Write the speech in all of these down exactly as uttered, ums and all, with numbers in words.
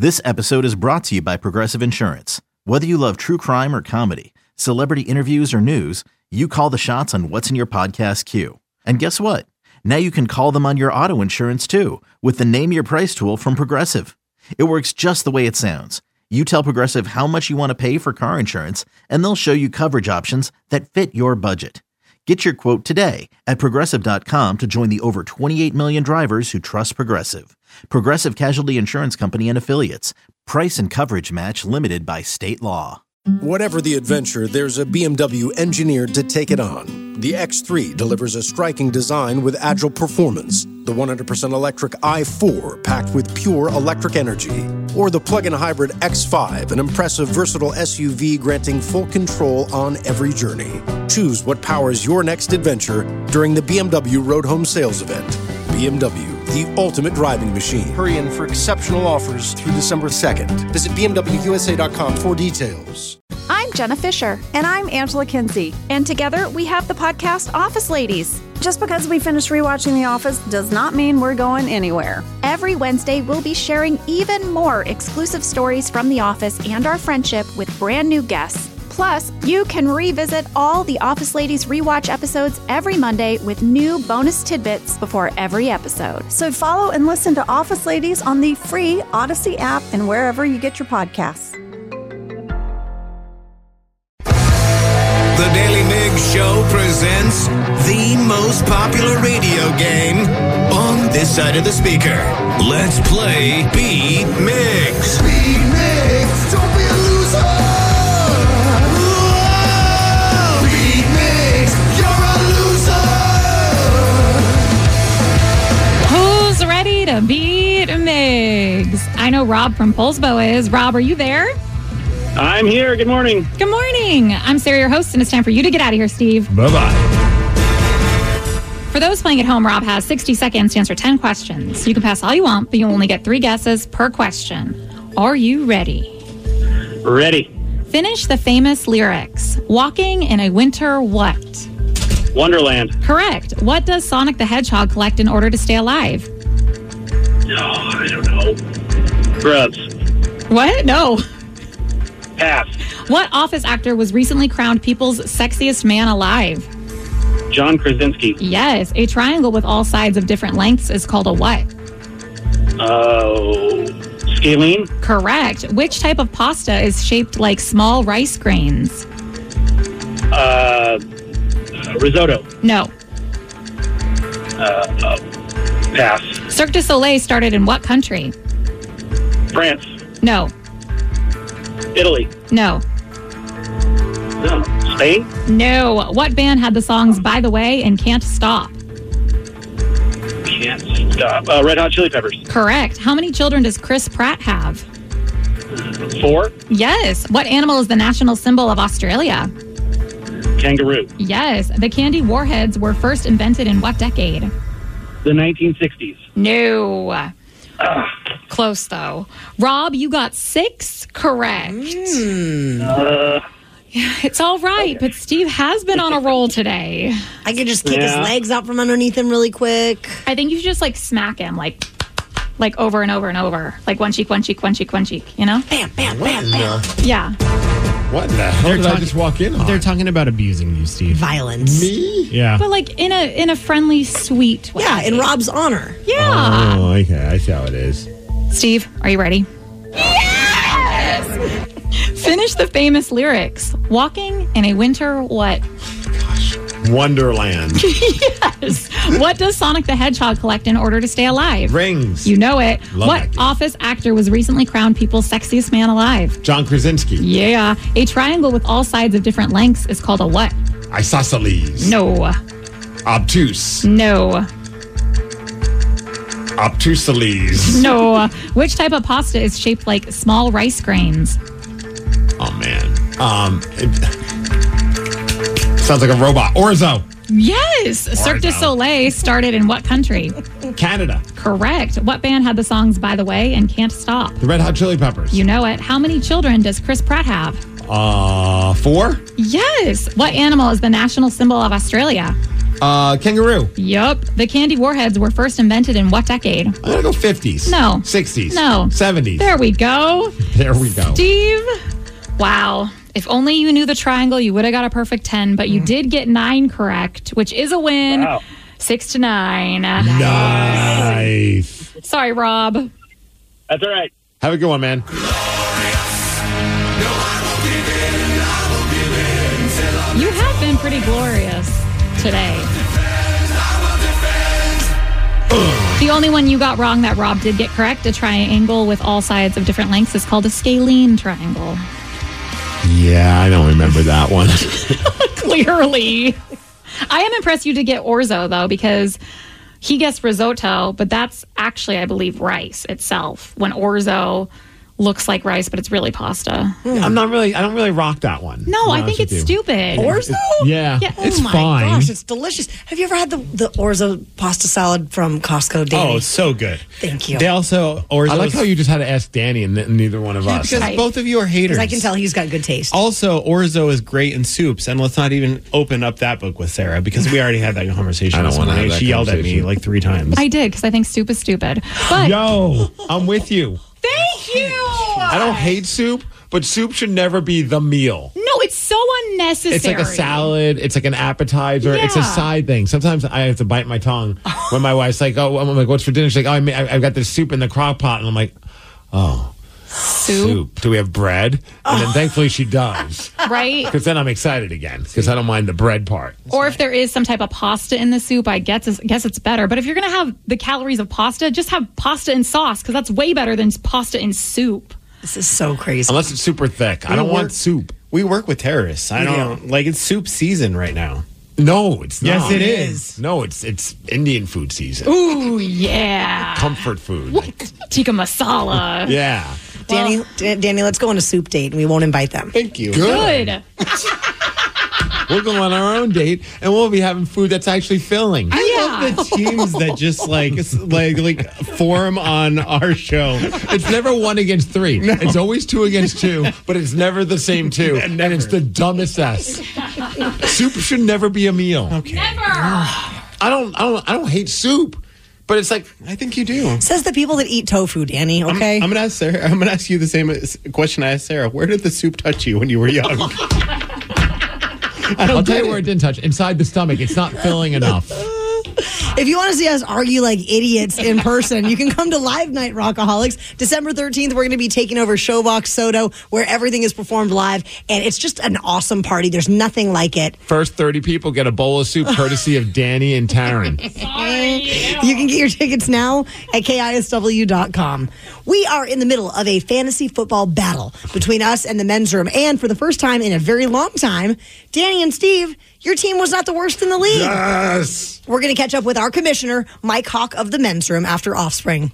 This episode is brought to you by Progressive Insurance. Whether you love true crime or comedy, celebrity interviews or news, you call the shots on what's in your podcast queue. And guess what? Now you can call them on your auto insurance too with the Name Your Price tool from Progressive. It works just the way it sounds. You tell Progressive how much you want to pay for car insurance, and they'll show you coverage options that fit your budget. Get your quote today at Progressive dot com to join the over twenty-eight million drivers who trust Progressive. Progressive Casualty Insurance Company and Affiliates. Price and coverage match limited by state law. Whatever the adventure, there's a B M W engineered to take it on. The X three delivers a striking design with agile performance. The one hundred percent electric i four, packed with pure electric energy. Or the plug-in hybrid X five, an impressive, versatile S U V granting full control on every journey. Choose what powers your next adventure during the B M W Road Home Sales Event. B M W, the ultimate driving machine. Hurry in for exceptional offers through December second. Visit B M W U S A dot com for details. I'm Jenna Fisher. And I'm Angela Kinsey. And together we have the podcast Office Ladies. Just because we finished rewatching The Office does not mean we're going anywhere. Every Wednesday, we'll be sharing even more exclusive stories from The Office and our friendship with brand new guests. Plus, you can revisit all the Office Ladies rewatch episodes every Monday with new bonus tidbits before every episode. So follow and listen to Office Ladies on the free Odyssey app and wherever you get your podcasts. The Daily Migs Show presents the most popular radio game on this side of the speaker. Let's play Beat Migs. Beat Migs, don't be a loser. Whoa. Beat Migs, you're a loser. Who's ready to beat Migs? I know Rob from Polsbo is. Rob, are you there? I'm here. Good morning. Good morning. I'm Sarah, your host, and it's time for you to get out of here, Steve. Bye-bye. For those playing at home, Rob has sixty seconds to answer ten questions. You can pass all you want, but you only get three guesses per question. Are you ready? Ready. Finish the famous lyrics. Walking in a winter what? Wonderland. Correct. What does Sonic the Hedgehog collect in order to stay alive? Oh, I don't know. Grubs. What? No. Pass. What Office actor was recently crowned People's Sexiest Man Alive? John Krasinski. Yes. A triangle with all sides of different lengths is called a what? Oh, scalene. Correct. Which type of pasta is shaped like small rice grains? Uh, risotto. No. Uh, uh, pass. Cirque du Soleil started in what country? France. No. Italy. No. No. Spain? No. What band had the songs By the Way and Can't Stop? Can't stop. Uh, Red Hot Chili Peppers. Correct. How many children does Chris Pratt have? Four. Yes. What animal is the national symbol of Australia? Kangaroo. Yes. The candy warheads were first invented in what decade? The nineteen sixties. No. Ugh. Close, though. Rob, you got six correct. Mm. Uh, Yeah, it's all right, but Steve has been on a roll today. I could just kick Yeah. his legs out from underneath him really quick. I think you should just, like, smack him, like, like over and over and over. Like, one cheek, one cheek, one cheek, one cheek, you know? Bam, bam, What bam, in bam. the, Yeah. what in the hell They're did I talking- just walk in on? They're talking about abusing you, Steve. Violence. Me? Yeah. But, like, in a in a friendly, sweet way. Yeah, in Rob's honor. Yeah. Oh, okay. I see how it is. Steve, are you ready? Yes! Finish the famous lyrics. Walking in a winter what? Wonderland. Yes. What does Sonic the Hedgehog collect in order to stay alive? Rings. You know it. Love What that game. Office actor was recently crowned People's Sexiest Man Alive? John Krasinski. Yeah. A triangle with all sides of different lengths is called a what? Isosceles. No. Obtuse. No. Obtuseles. No. Which type of pasta is shaped like small rice grains? Oh, man. Um, it, sounds like a robot. Orzo. Yes. Cirque du Orzo. Soleil started in what country? Canada. Correct. What band had the songs By the Way and Can't Stop? The Red Hot Chili Peppers. You know it. How many children does Chris Pratt have? Uh, four? Yes. What animal is the national symbol of Australia? Uh, kangaroo. Yup. The candy warheads were first invented in what decade? I'm going to go fifties. No. sixties. No. seventies. There we go. There we go. Steve, wow. If only you knew the triangle, you would have got a perfect ten, but you did get nine correct, which is a win. Wow. Six to nine. Nice. Sorry, Rob. That's all right. Have a good one, man. You have been pretty glorious today. The only one you got wrong that Rob did get correct, a triangle with all sides of different lengths, is called a scalene triangle. Yeah, I don't remember that one. Clearly. I am impressed you did get orzo, though, because he guessed risotto, but that's actually, I believe, rice itself. When orzo looks like rice, but it's really pasta. I'm not really, I don't really rock that one. No, I think it's stupid. Orzo? Yeah, Yeah. it's oh my fine. gosh, it's delicious. Have you ever had the, the orzo pasta salad from Costco, Danny? Oh, it's so good. Thank you. They also, or I like how you just had to ask Danny and n- neither one of us. because Right. both of you are haters. Because I can tell he's got good taste. Also, orzo is great in soups, and let's not even open up that book with Sarah because we already had that conversation. I don't this wanna morning. have that She yelled at me conversation. like three times. I did, because I think soup is stupid. But Yo, I'm with you. thank you. I don't hate soup, but soup should never be the meal. No, it's so unnecessary. It's like a salad. It's like an appetizer. It's a Yeah. side thing. Sometimes I have to bite my tongue when my wife's like, "Oh, I'm like, what's for dinner?" She's like, "Oh, I made, I- I've got this soup in the crock pot," and I'm like, "Oh, soup. Do we have bread?" And then thankfully she does, Right? because then I'm excited again because I don't mind the bread part. Or if there is some type of pasta in the soup, I guess it's, guess it's better. But if you're going to have the calories of pasta, just have pasta and sauce, because that's way better than pasta and soup. This is so crazy. Unless it's super thick, I We don't work- want soup. We work with terrorists. I We don't like it's soup season right now. No, it's Yes, not. it is. No, it's it's Indian food season. Ooh, yeah. Comfort food. Tikka masala. Yeah. Danny, Da- Danny, let's go on a soup date and we won't invite them. Thank you. Good. We'll go on our own date and we'll be having food that's actually filling. I Yeah. love the teams that just like s- like like form on our show. It's never one against three. It's always two against two, but it's never the same two. And it's the dumbest S. Soup should never be a meal. Okay. Never. I don't I don't I don't hate soup, but it's like I think you do. Says the people that eat tofu, Danny, I'm- okay? I'm, gonna ask Sarah. I'm gonna ask you the same as- question I asked Sarah. Where did the soup touch you when you were young? I don't I'll tell get you where it. it didn't touch. Inside the stomach. It's not filling enough. If you want to see us argue like idiots in person, you can come to Live Night Rockaholics. December thirteenth, we're going to be taking over Showbox Soto, where everything is performed live. And it's just an awesome party. There's nothing like it. First thirty people get a bowl of soup courtesy of Danny and Taryn. You can get your tickets now at K I S W dot com. We are in the middle of a fantasy football battle between us and the men's room. And for the first time in a very long time, Danny and Steve, your team was not the worst in the league. Yes. We're going to catch up with our commissioner, Mike Hawk of the men's room, after Offspring.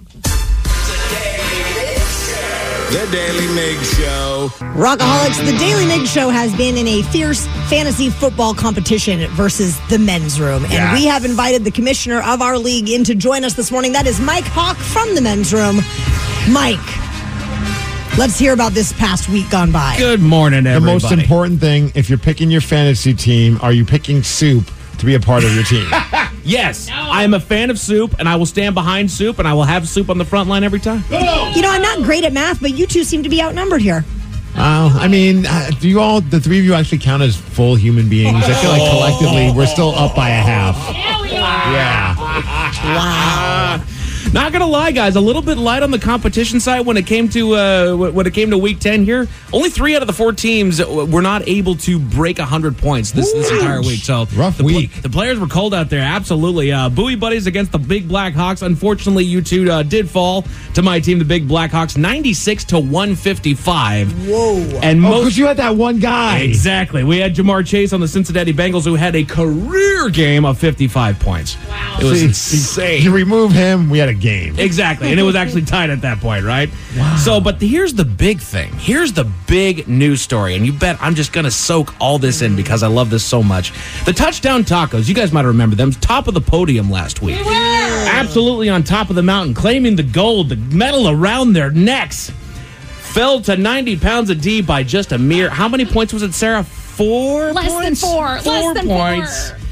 The Daily Mig Show. Rockaholics, the Daily Mig Show has been in a fierce fantasy football competition versus the men's room. And Yes. we have invited the commissioner of our league in to join us this morning. That is Mike Hawk from the men's room. Mike, let's hear about this past week gone by. Good morning, The everybody. most important thing, if you're picking your fantasy team, are you picking soup to be a part of your team? Yes, I am a fan of soup, and I will stand behind soup, and I will have soup on the front line every time. You know, I'm not great at math, but you two seem to be outnumbered here. Well, I mean, uh, do you all, the three of you actually count as full human beings? I feel like collectively we're still up by a half. Yeah. Wow. Not gonna lie, guys, a little bit light on the competition side when it came to uh, when it came to week ten here. Only three out of the four teams were not able to break a hundred points this, this entire week. So Rough the, pl- week. the players were cold out there. Absolutely, uh, Bowie buddies against the Big Black Hawks. Unfortunately, you two uh, did fall to my team, the Big Black Hawks, ninety-six to one fifty-five. Whoa. And Oh, most because you had that one guy. Exactly. We had Jamar Chase on the Cincinnati Bengals, who had a career game of fifty-five points. Wow. It was See, insane. You remove him, we had a game. Exactly. And it was actually tied at that point, right? Wow. So, but here's the big thing. Here's the big news story. And you bet I'm just going to soak all this in because I love this so much. The touchdown tacos, you guys might remember them, top of the podium last week. We were. Absolutely on top of the mountain, claiming the gold, the medal around their necks. Fell to ninety pounds a D by just a mere, how many points was it, Sarah? Four Less than points? four. Four Less than points. four.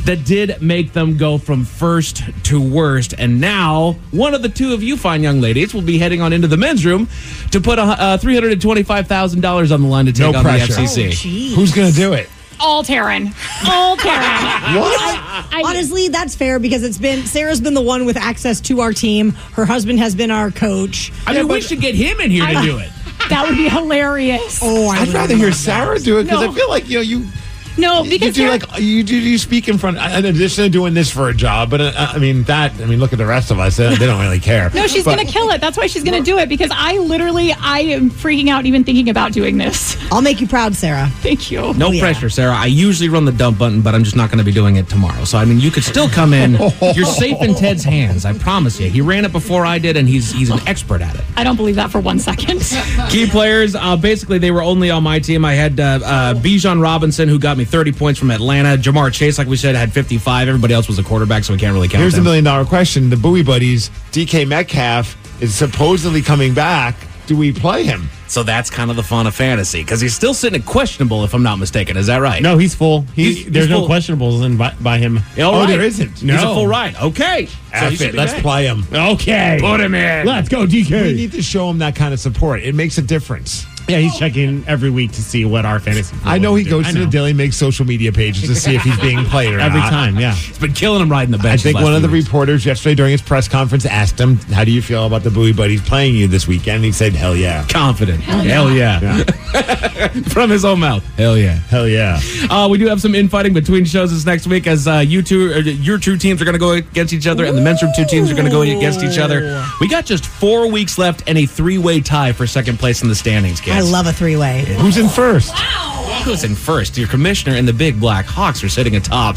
that did make them go from first to worst. And now, one of the two of you fine young ladies will be heading on into the men's room to put a, uh, three hundred twenty-five thousand dollars on the line to take No on pressure. the F C C. Oh, Who's going to do it? All Taryn. All Taryn. What? I, I, Honestly, that's fair because it's been Sarah's been the one with access to our team. Her husband has been our coach. I mean, we should get him in here to I- do it. that would be hilarious. Oh, I I'd would rather love hear that. Sarah do it because No. I feel like, you know, you... No, You because do Taryn- like you do you speak in front in addition to doing this for a job, but uh, I mean that I mean look at the rest of us; they, they don't really care. No, she's But- going to kill it. That's why she's going to do it because I literally, I am freaking out even thinking about doing this. I'll make you proud, Sarah. Thank you. No Oh, yeah. pressure, Sarah. I usually run the dump button, but I'm just not going to be doing it tomorrow. So, I mean, you could still come in. You're safe in Ted's hands. I promise you. He ran it before I did, and he's he's an expert at it. I don't believe that for one second. Key players, uh, basically, they were only on my team. I had uh, uh, Bijan Robinson, who got me thirty points from Atlanta. Jamar Chase, like we said, had fifty-five. Everybody else was a quarterback, so we can't really count Here's the them. million dollar question: the Bowie Buddies, D K Metcalf is supposedly coming back. Do we play him? So that's kind of the fun of fantasy, because he's still sitting at questionable, if I'm not mistaken. Is that right? No, he's full. He's, He's- there's he's no full. questionables in by, by him. All Oh, right. there isn't. He's a No. full ride. Okay. So he F should it. be Let's back. play him. Okay. Put him in. Let's go, D K. We need to show him that kind of support. It makes a difference. Yeah, he's checking every week to see what our fantasy. I know he football goes is to doing. the Daily Mig social media pages to see if he's being played or every not. time. Yeah. He's been killing him riding the bench. I think these last one of the few weeks. reporters yesterday during his press conference asked him, "How do you feel about the Bowie Buddies playing you this weekend?" And he said, "Hell yeah." Confident. Hell yeah. From his own mouth. Hell yeah. Hell yeah. Uh, we do have some infighting between shows this next week as uh, you two, uh, your two teams are going to go against each other, and the men's room two teams are going to go against each other. We got just four weeks left and a three-way tie for second place in the standings, kids. I love a three-way. Who's in first? Who's in first? Your commissioner and the big black Hawks are sitting atop.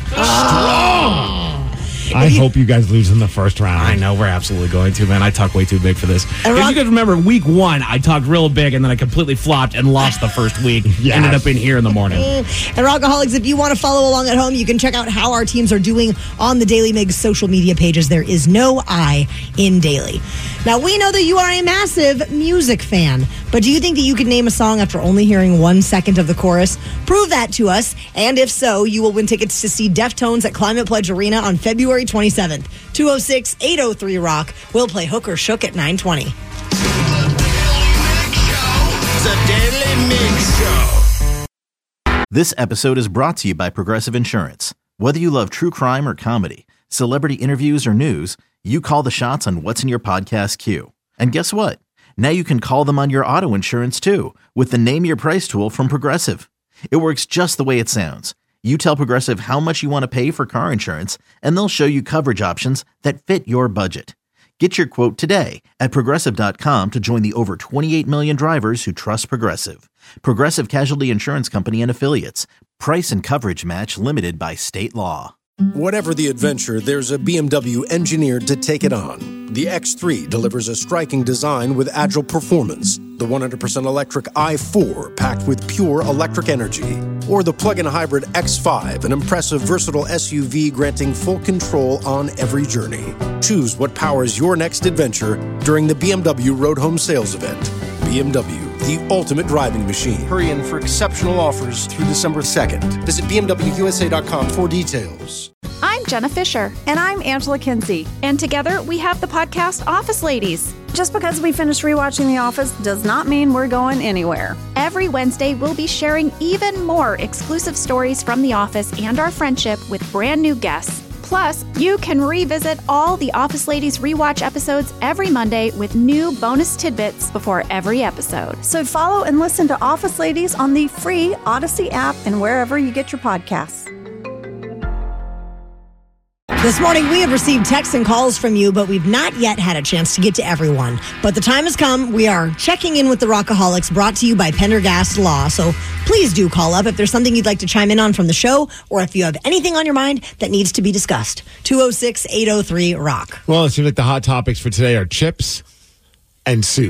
Strong. I hope you guys lose in the first round. I know we're absolutely going to, man. I talk way too big for this. And If Rock- you guys remember, week one, I talked real big, and then I completely flopped and lost the first week. Yes. Ended up in here in the morning. And Rockaholics, if you want to follow along at home, you can check out how our teams are doing on the Daily Mig social media pages. There is no I in Daily. Now, we know that you are a massive music fan, but do you think that you could name a song after only hearing one second of the chorus? Prove that to us, and if so, you will win tickets to see Deftones at Climate Pledge Arena on February twenty-seventh. two oh six, eight oh three, ROCK. We'll play Hook or Shook at nine twenty. The Daily Mig Show. This episode is brought to you by Progressive Insurance. Whether you love true crime or comedy, celebrity interviews or news, you call the shots on what's in your podcast queue. And guess what? Now you can call them on your auto insurance too with the Name Your Price tool from Progressive. It works just the way it sounds. You tell Progressive how much you want to pay for car insurance, and they'll show you coverage options that fit your budget. Get your quote today at Progressive dot com to join the over twenty-eight million drivers who trust Progressive. Progressive Casualty Insurance Company and Affiliates. Price and coverage match limited by state law. Whatever the adventure, there's a B M W engineered to take it on. The X three delivers a striking design with agile performance. The one hundred percent electric i four packed with pure electric energy. Or the plug-in hybrid X five, an impressive, versatile S U V granting full control on every journey. Choose what powers your next adventure during the B M W Road Home Sales Event. B M W, the ultimate driving machine. Hurry in for exceptional offers through December second. Visit B M W U S A dot com for details. I'm Jenna Fisher. And I'm Angela Kinsey. And together we have the podcast Office Ladies. Just because we finished rewatching The Office does not mean we're going anywhere. Every Wednesday, we'll be sharing even more exclusive stories from The Office and our friendship with brand new guests. Plus, you can revisit all the Office Ladies rewatch episodes every Monday with new bonus tidbits before every episode. So follow and listen to Office Ladies on the free Odyssey app and wherever you get your podcasts. This morning, we have received texts and calls from you, but we've not yet had a chance to get to everyone. But the time has come. We are checking in with the Rockaholics, brought to you by Pendergast Law. So please do call up if there's something you'd like to chime in on from the show, or if you have anything on your mind that needs to be discussed. two oh six, eight oh three, ROCK. Well, it seems like the hot topics for today are chips and soup.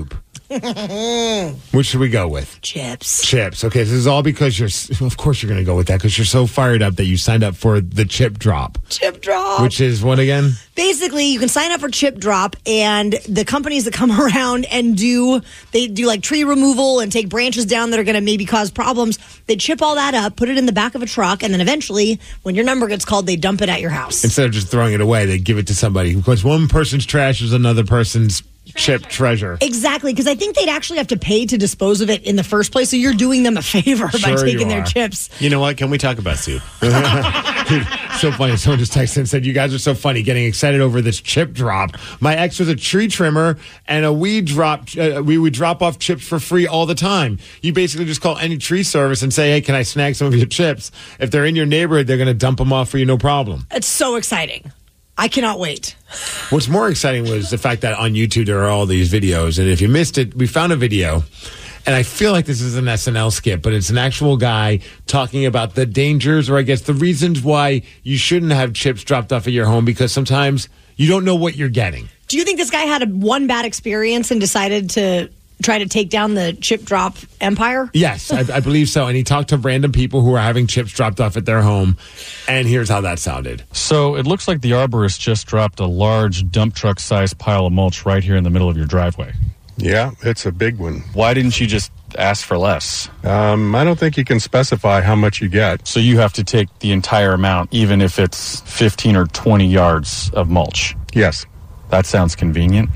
Which should we go with? Chips. Chips. Okay, this is all because you're, of course you're going to go with that because you're so fired up that you signed up for the Chip Drop. Chip Drop. Which is what again? Basically, you can sign up for Chip Drop, and the companies that come around and do, they do like tree removal and take branches down that are going to maybe cause problems. They chip all that up, put it in the back of a truck, and then eventually, when your number gets called, they dump it at your house. Instead of just throwing it away, they give it to somebody. Because one person's trash is another person's chip treasure. Exactly, because I think they'd actually have to pay to dispose of it in the first place, so you're doing them a favor Sure by taking you their are. chips. You know what? Can we talk about soup? Dude, so funny. Someone just texted and said, you guys are so funny getting excited over this chip drop. My ex was a tree trimmer and a weed drop. Uh, we would drop off chips for free all the time. You basically just call any tree service and say, hey, can I snag some of your chips? If they're in your neighborhood, they're going to dump them off for you, no problem. It's so exciting. I cannot wait. What's more exciting was the fact that on YouTube there are all these videos. And if you missed it, we found a video. And I feel like this is an S N L skit, but it's an actual guy talking about the dangers, or I guess the reasons why you shouldn't have chips dropped off at your home, because sometimes you don't know what you're getting. Do you think this guy had a one bad experience and decided to try to take down the chip drop empire? Yes, I, I believe so. And he talked to random people who are having chips dropped off at their home. And here's how that sounded. So it looks like the arborist just dropped a large dump truck sized pile of mulch right here in the middle of your driveway. Yeah, it's a big one. Why didn't you just ask for less? Um, I don't think you can specify how much you get. So you have to take the entire amount, even if it's fifteen or twenty yards of mulch? Yes. That sounds convenient.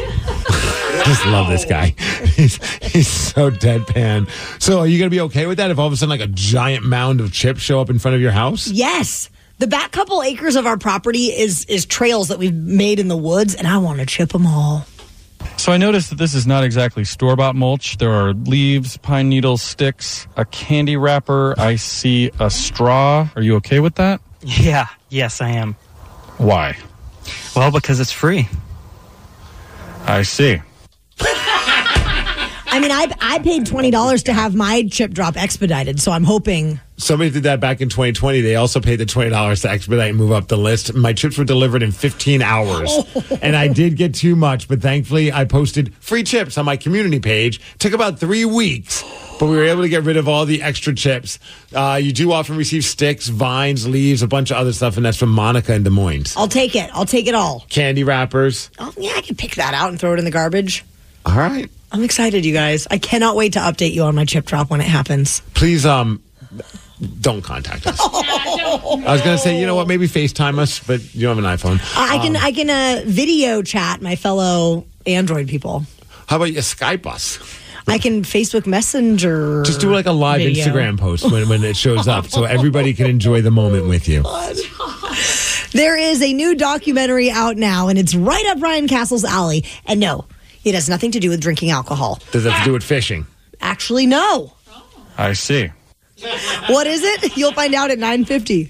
I just love this guy. He's, he's so deadpan. So are you going to be okay with that if all of a sudden like a giant mound of chips show up in front of your house? Yes. The back couple acres of our property is is trails that we've made in the woods, and I want to chip them all. So I noticed that this is not exactly store-bought mulch. There are leaves, pine needles, sticks, a candy wrapper. I see a straw. Are you okay with that? Yeah, yes, I am. Why? Well, because it's free. I see. I mean, I I paid twenty dollars to have my chip drop expedited, so I'm hoping. Somebody did that back in twenty twenty. They also paid the twenty dollars to expedite and move up the list. My chips were delivered in fifteen hours. Oh. And I did get too much, but thankfully I posted free chips on my community page. Took about three weeks, but we were able to get rid of all the extra chips. Uh, you do often receive sticks, vines, leaves, a bunch of other stuff, and that's from Monica in Des Moines. I'll take it. I'll take it all. Candy wrappers. Oh, yeah, I can pick that out and throw it in the garbage. All right. I'm excited, you guys. I cannot wait to update you on my chip drop when it happens. Please, um, don't contact us. I was going to say, you know what, maybe FaceTime us, but you don't have an iPhone. Uh, I can Um, I can uh, video chat my fellow Android people. How about you Skype us? I can Facebook Messenger. Just do like a live video. Instagram post when, when it shows up so everybody can enjoy the moment with you. There is a new documentary out now, and it's right up Ryan Castle's alley. And no, it has nothing to do with drinking alcohol. Does it have to do with fishing? Actually, no. I see. What is it? You'll find out at nine fifty.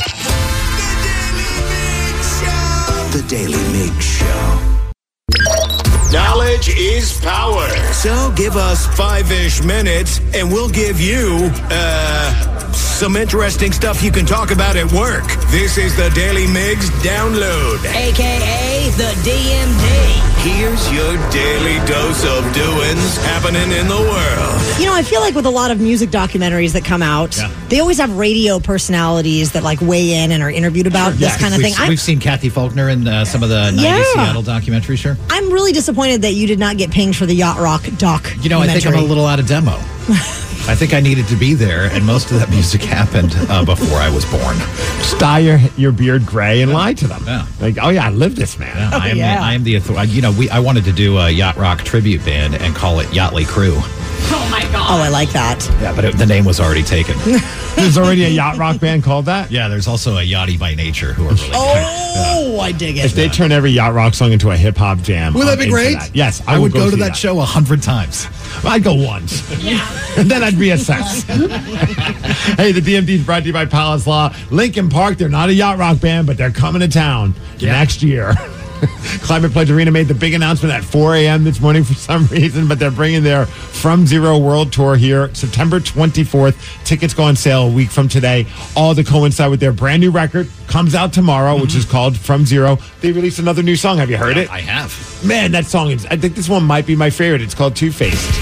The Daily Mig Show. Knowledge is power. So give us five-ish minutes, and we'll give you, uh, some interesting stuff you can talk about at work. This is the Daily Migs Download. A K A the D M D. Here's your daily dose of doings happening in the world. You know, I feel like with a lot of music documentaries that come out, Yeah. they always have radio personalities that like weigh in and are interviewed about this Yeah, kind of we've, thing. I'm, We've seen Kathy Faulkner in uh, some of the nineties Yeah. Seattle documentaries, sure. I'm really disappointed that you did not get pinged for the Yacht Rock doc. You know, I think I'm a little out of demo. I think I needed to be there, and most of that music happened uh, before I was born. Just dye your, your beard gray and lie to them. Yeah. Like, oh yeah, I live this, man. Yeah, I am. yeah. The, I am the authority. You know, we. I wanted to do a yacht rock tribute band and call it Yachtly Crew. Oh my God. Oh, I like that. Yeah, but it, the name was already taken. There's already a yacht rock band called that? Yeah, there's also a Yachty by Nature who are really. Oh, I dig it. If they turn every yacht rock song into a hip hop jam. Would that I'm be into great? that. Yes, I, would go, to see that, show a hundred times. I'd go once. And then I'd reassess. Hey, the D M D is brought to you by Palace Law. Lincoln Park, they're not a yacht rock band, but they're coming to town Yeah. next year. Climate Pledge Arena made the big announcement at four a.m. this morning for some reason, but they're bringing their From Zero World Tour here September twenty-fourth. Tickets go on sale a week from today, all to coincide with their brand new record. Comes out tomorrow, mm-hmm. which is called From Zero. They released another new song. Have you heard yeah, it? I have. Man, that song is, I think this one might be my favorite. It's called Two-Faced.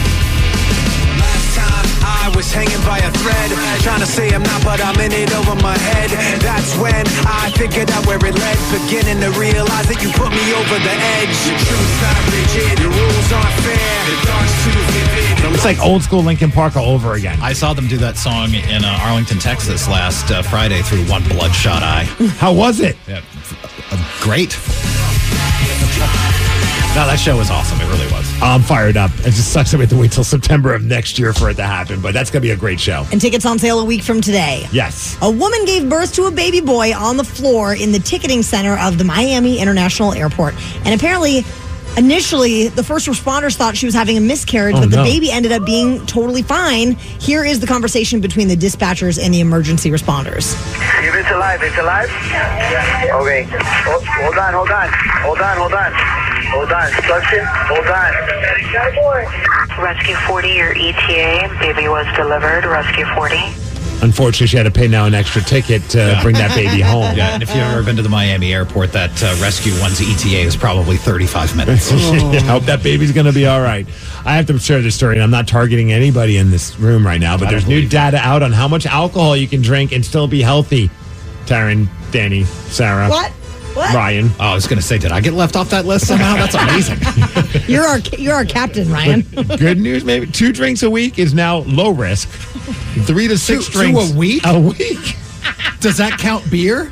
I was hanging by a thread, trying to say I'm not, but I'm in it over my head. That's when I figured out where it led, beginning to realize that you put me over the edge. The truth's not rigid, the rules aren't fair, the dark's too vivid. It's like old school Linkin Park all over again. I saw them do that song in uh, Arlington, Texas last uh, Friday through One Bloodshot Eye. How was it? Yeah, uh, great. No, that show was awesome. It really was. I'm fired up. It just sucks that we have to wait till September of next year for it to happen, but that's going to be a great show. And tickets on sale a week from today. Yes. A woman gave birth to a baby boy on the floor in the ticketing center of the Miami International Airport. And apparently, initially, the first responders thought she was having a miscarriage, oh, but the no. baby ended up being totally fine. Here is the conversation between the dispatchers and the emergency responders. If it's alive, it's alive? Okay. Hold, hold on, hold on. Hold on, hold on. Hold on. Suction. Hold on. Rescue forty, your E T A. Baby was delivered. Rescue forty. Unfortunately, she had to pay now an extra ticket to yeah. bring that baby home. Yeah, and if you've ever been to the Miami airport, that uh, Rescue One's E T A is probably thirty-five minutes. Oh. I hope that baby's going to be all right. I have to share this story, and I'm not targeting anybody in this room right now, but there's new data out on how much alcohol you can drink and still be healthy. Taryn, Danny, Sarah. What? What? Ryan. Oh, I was going to say, did I get left off that list somehow? That's amazing. You're our you're our captain, Ryan. Good news, maybe. Two drinks a week is now low risk. Three to six two, drinks two a week? A week. Does that count beer?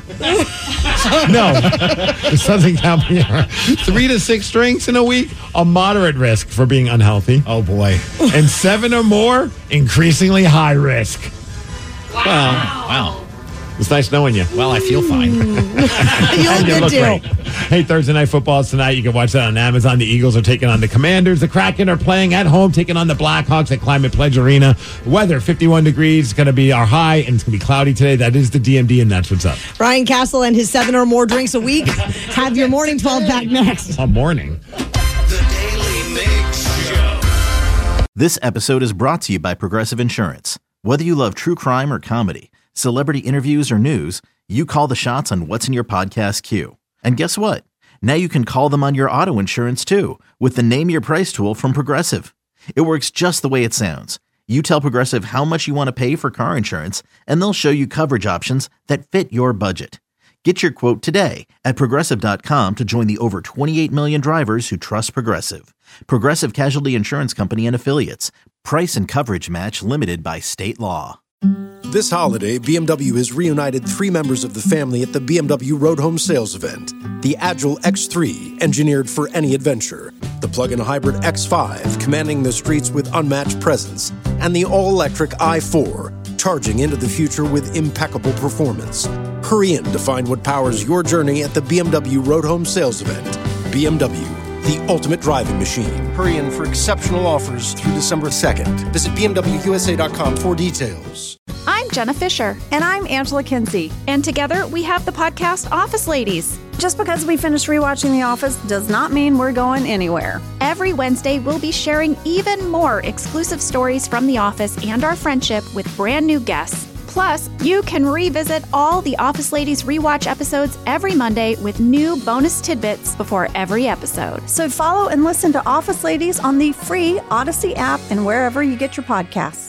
No, this doesn't count beer. Three to six drinks in a week, a moderate risk for being unhealthy. Oh, boy. And seven or more, increasingly high risk. Wow. Well, wow. It's nice knowing you. Well, I feel fine. You look good, look too. Great. Hey, Thursday Night Football is tonight. You can watch that on Amazon. The Eagles are taking on the Commanders. The Kraken are playing at home, taking on the Blackhawks at Climate Pledge Arena. Weather, fifty-one degrees. It's going to be our high, and it's going to be cloudy today. That is the D M D, and that's what's up. Ryan Castle and his seven or more drinks a week. Have your morning twelve back next. A morning. The Daily Mix Show. This episode is brought to you by Progressive Insurance. Whether you love true crime or comedy, celebrity interviews or news, you call the shots on what's in your podcast queue. And guess what? Now you can call them on your auto insurance too with the Name Your Price tool from Progressive. It works just the way it sounds. You tell Progressive how much you want to pay for car insurance, and they'll show you coverage options that fit your budget. Get your quote today at Progressive dot com to join the over twenty-eight million drivers who trust Progressive. Progressive Casualty Insurance Company and Affiliates. Price and coverage match limited by state law. This holiday, B M W has reunited three members of the family at the B M W Road Home Sales Event. The Agile X three, engineered for any adventure. The plug-in hybrid X five, commanding the streets with unmatched presence. And the all-electric i four, charging into the future with impeccable performance. Hurry in to find what powers your journey at the B M W Road Home Sales Event. B M W, the ultimate driving machine. Hurry in for exceptional offers through December second. Visit B M W U S A dot com for details. I'm Jenna Fisher. And I'm Angela Kinsey. And together we have the podcast Office Ladies. Just because we finished rewatching The Office does not mean we're going anywhere. Every Wednesday, we'll be sharing even more exclusive stories from The Office and our friendship with brand new guests. Plus, you can revisit all the Office Ladies rewatch episodes every Monday with new bonus tidbits before every episode. So follow and listen to Office Ladies on the free Odyssey app and wherever you get your podcasts.